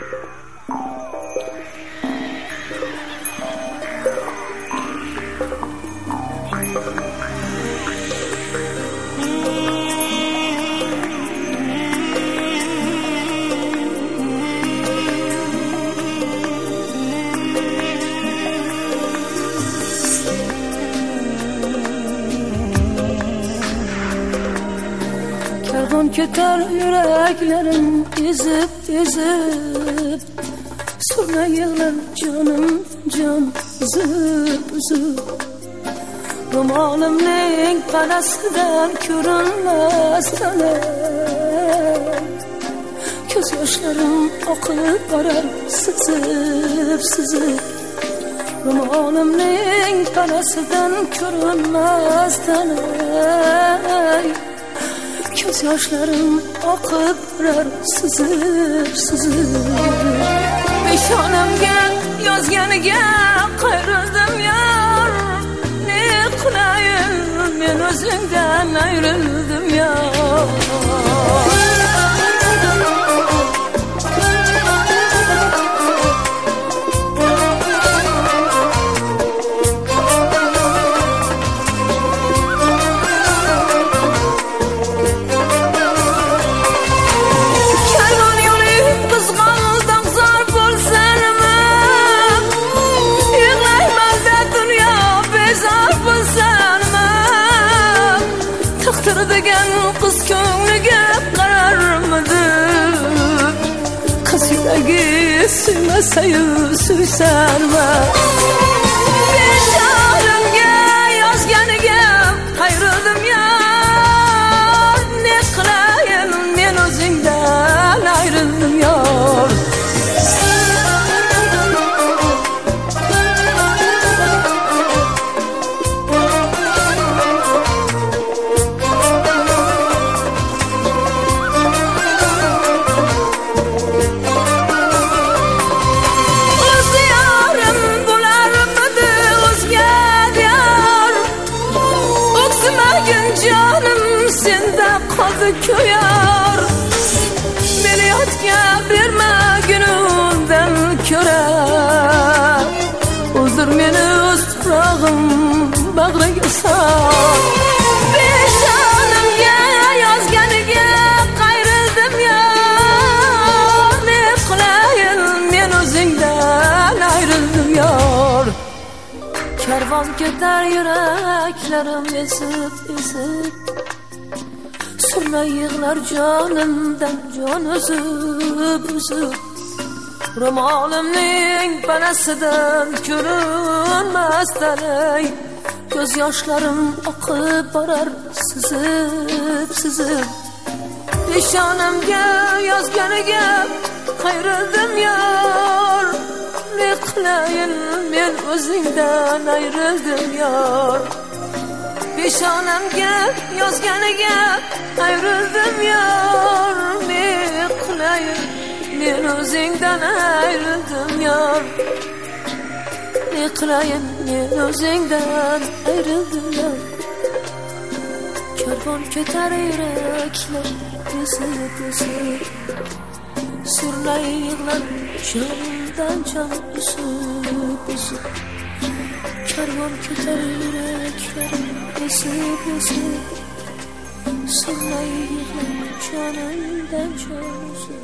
Kervan keter yüreklerim ezip ezip, sonra yığlar canım can üzüp üzüp. Romanımın kanasından görünmez tanem, göz yaşlarım akıp arar sızıp sızıp. Romanımın kanasından görünmez tanem, göz yaşlarım akıp arar sızıp sızıp. Beşanımga yozganiga qayrildim yar, ne qilayin men o'zingdan ayrildim yar. Degan kız ko'ngliga qararmidi, qiz yuragi suymasa-yu suysanmi? Bechorimga yozganiga qayrildim yar, ne qilayin men o'zingdan ayrildim yar. Canım sende kaldı köyar, meliyatga berme gününden köre. Uzdur meni o'z tuprog'im bag'riga sar. Bejonimga yozganiga qayrildim yar, ne qilayin men o'zingdan ayrildim yar. Kervan keter yüreklerim ezip ezip, sonra yığlar canımdan can üzüp üzüp. Romanımın panasından görünmez talay, göz yaşlarım akıp arar sızıp sızıp. Beşanımga yozganiga qayrildim yar, ne qilayin men o'zingdan ayrildim yar. Beşonamga yozganiga ayrildim yar, ne qilayin men o'zingdan ayrildim yar. Ne qilayin men o'zingdan ayrildim yar. Kervan ketar yuraklar ezip ezip, surnay yig'lar canımdan can üzüp üzüp. Kervan ketar yüreklerim ezip ezip, surnay yig'lar canımdan can üzüp.